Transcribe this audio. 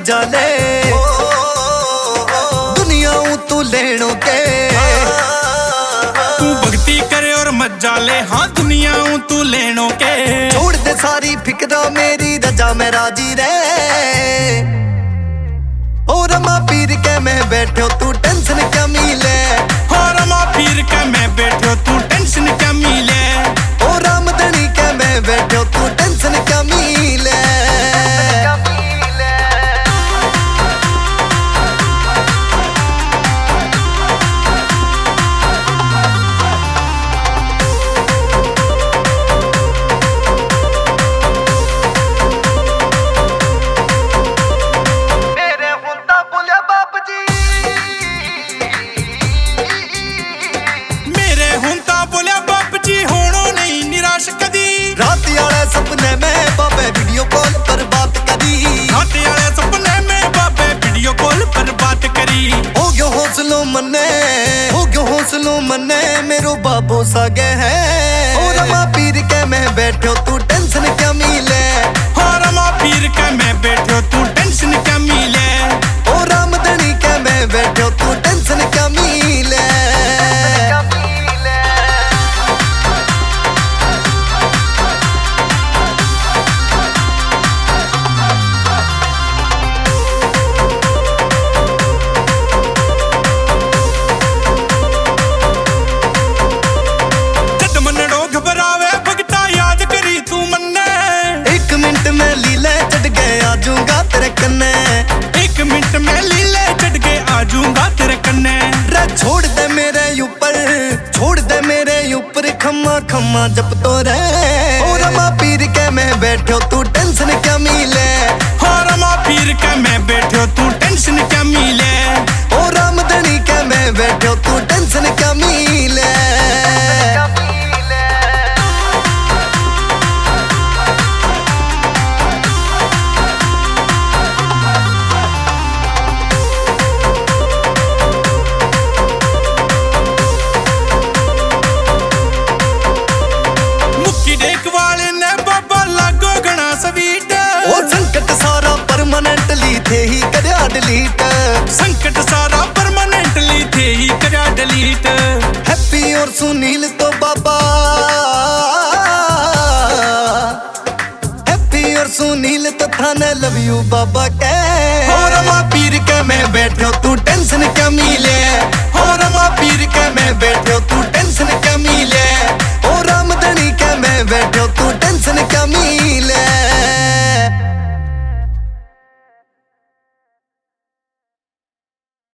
मजा ले, दुनिया तू लेनो के। तू भक्ति करे और मजा ले, हाँ दुनिया तू लेनो के। छोड़ दे सारी फिक्रा मेरी रजा में राजी रे, और रमा पीर के मैं बैठो तू टेंशन क्या मिले। और रमा पीर के मैं बैठो तू टेंशन क्या मिले। और रामधनी के मैं बैठो तू टेंशन क्या मिले। सपने में बाबे वीडियो कॉल पर बात करी, रात आले सपने में बाबे वीडियो कॉल पर बात करी। हो गयो हौसलो मने, हो गयो हौसलो मने, मेरो बाबो सागे है। और रमा पीर के मैं बैठो तू टेंशन क्या मिले। और रमा पीर के मैं बैठो तू टेंशन क्या मिले। और रामधनी के मैं बैठो तू टेंशन क्या मिले। एक मिनट में लीले चढ़ के आजूंगा तेरे कन्ने। रे छोड़ दे मेरे ऊपर, छोड़ दे मेरे ऊपर खम्मा खम्मा जब तो रे। और रमा पीर के मैं बैठो तू टेंशन क्या मिले। और रमा पीर के मैं बैठो तू टेंशन क्या मिले। और रामधनी के मैं बैठो तू टेंशन क्या मिले। संकट सारा परमानेंटली थे ही करया डिलीट, संकट सारा परमानेंटली थे ही करया डिलीट। हैप्पी और सुनील तो बाबा, हैप्पी और सुनील तो थाने लव यू बाबा के। और रमा पीर के मैं